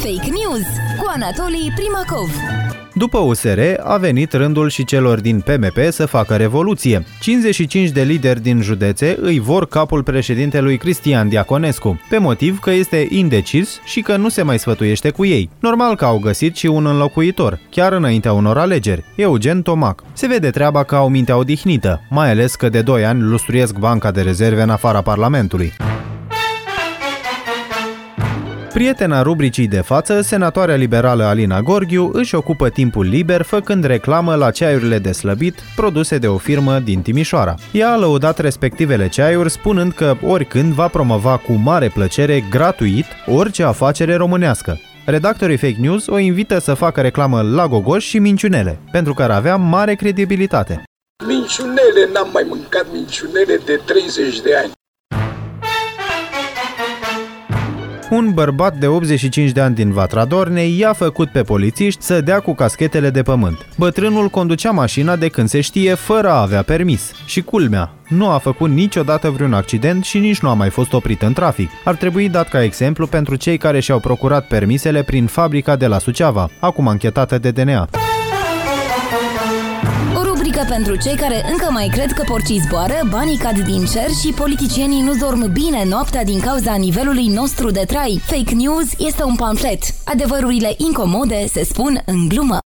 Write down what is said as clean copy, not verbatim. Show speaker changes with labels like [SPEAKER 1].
[SPEAKER 1] Fake News cu Anatolii Primacov.
[SPEAKER 2] După USR, a venit rândul și celor din PMP să facă revoluție. 55 de lideri din județe îi vor capul președintelui Cristian Diaconescu, pe motiv că este indecis și că nu se mai sfătuiește cu ei. Normal că au găsit și un înlocuitor, chiar înaintea unor alegeri, Eugen Tomac. Se vede treaba că au mintea odihnită, mai ales că de 2 ani lustruiesc banca de rezerve în afara Parlamentului. Prietena rubricii de față, senatoarea liberală Alina Gorghiu își ocupă timpul liber făcând reclamă la ceaiurile de slăbit produse de o firmă din Timișoara. Ea a lăudat respectivele ceaiuri spunând că oricând va promova cu mare plăcere, gratuit, orice afacere românească. Redactorii Fake News o invită să facă reclamă la gogoși și minciunele, pentru că ar avea mare credibilitate.
[SPEAKER 3] Minciunele, n-am mai mâncat minciunele de 30 de ani.
[SPEAKER 2] Un bărbat de 85 de ani din Vatra Dornei i-a făcut pe polițiști să dea cu caschetele de pământ. Bătrânul conducea mașina de când se știe fără a avea permis. Și culmea, nu a făcut niciodată vreun accident și nici nu a mai fost oprit în trafic. Ar trebui dat ca exemplu pentru cei care și-au procurat permisele prin fabrica de la Suceava, acum anchetată de DNA.
[SPEAKER 1] Pentru cei care încă mai cred că porcii zboară, banii cad din cer și politicienii nu dorm bine noaptea din cauza nivelului nostru de trai. Fake News este un pamflet. Adevărurile incomode se spun în glumă.